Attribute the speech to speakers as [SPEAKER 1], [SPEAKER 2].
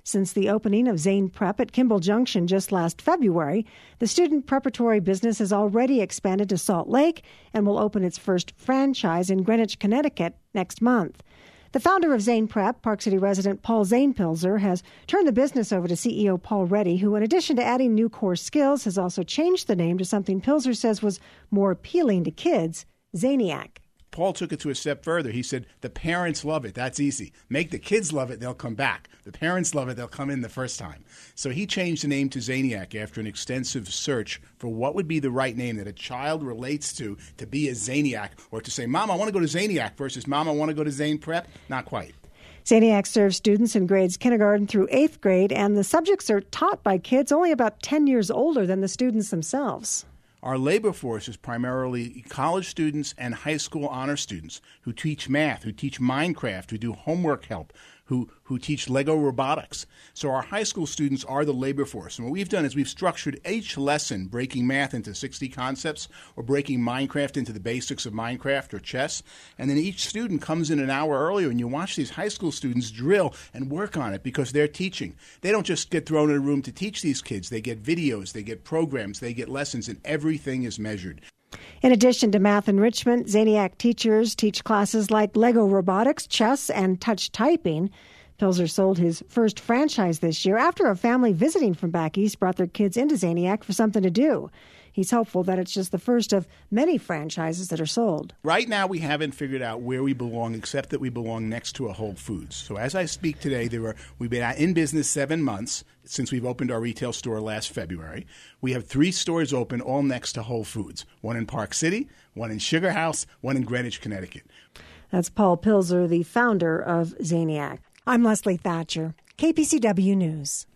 [SPEAKER 1] Since the opening of Zane Prep at Kimball Junction just last February, the student preparatory business has already expanded to Salt Lake and will open its first franchise in Greenwich, Connecticut next month. The founder of Zane Prep, Park City resident Paul Zanepilzer, has turned the business over to CEO Paul Reddy, who, in addition to adding new core skills, has also changed the name to something Pilzer says was more appealing to kids, Zaniac.
[SPEAKER 2] Paul took it to a step further. He said, the parents love it. That's easy. Make the kids love it, they'll come back. The parents love it, they'll come in the first time. So he changed the name to Zaniac after an extensive search for what would be the right name that a child relates to be a Zaniac, or to say, Mom, I want to go to Zaniac versus Mom, I want to go to Zane Prep. Not quite.
[SPEAKER 1] Zaniac serves students in grades kindergarten through 8th grade, and the subjects are taught by kids only about 10 years older than the students themselves.
[SPEAKER 2] Our labor force is primarily college students and high school honor students who teach math, who teach Minecraft, who do homework help, who teach Lego robotics. So our high school students are the labor force. And what we've done is we've structured each lesson, breaking math into 60 concepts or breaking Minecraft into the basics of Minecraft or chess. And then each student comes in an hour earlier, and you watch these high school students drill and work on it because they're teaching. They don't just get thrown in a room to teach these kids. They get videos, they get programs, they get lessons, and everything is measured.
[SPEAKER 1] In addition to math enrichment, Zaniac teachers teach classes like Lego robotics, chess, and touch typing. Pilzer sold his first franchise this year after a family visiting from back east brought their kids into Zaniac for something to do. He's hopeful that it's just the first of many franchises that are sold.
[SPEAKER 2] Right now, we haven't figured out where we belong, except that we belong next to a Whole Foods. So as I speak today, we've been in business 7 months since we've opened our retail store last February. We have 3 stores open, all next to Whole Foods. One in Park City, one in Sugar House, one in Greenwich, Connecticut.
[SPEAKER 1] That's Paul Pilzer, the founder of Zaniac. I'm Leslie Thatcher, KPCW News.